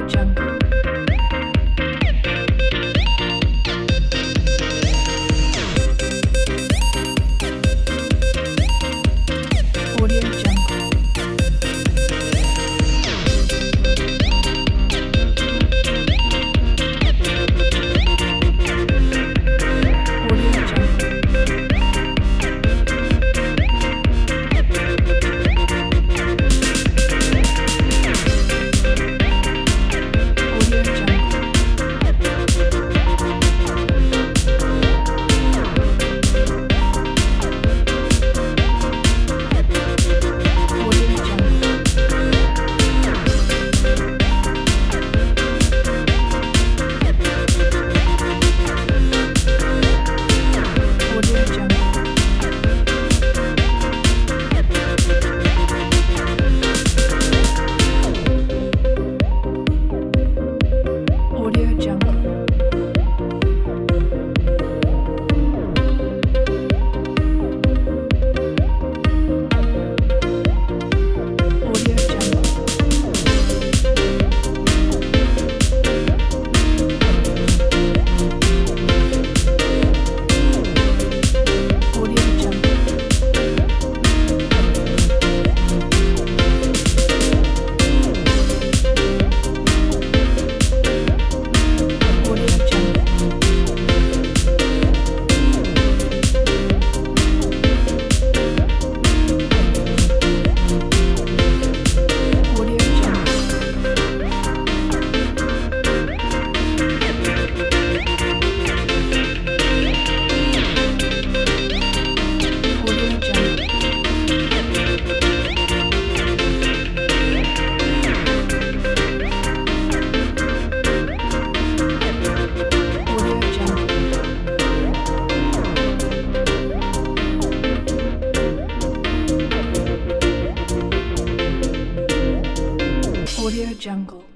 Jungle. Audio Jungle. Audio Jungle. Audio Jungle. Audio Jungle. Audio Jungle. Audio Jungle. Audio Jungle. Audio Jungle. Audio Jungle. Audio Jungle. Audio Jungle. Audio Jungle. Audio Jungle.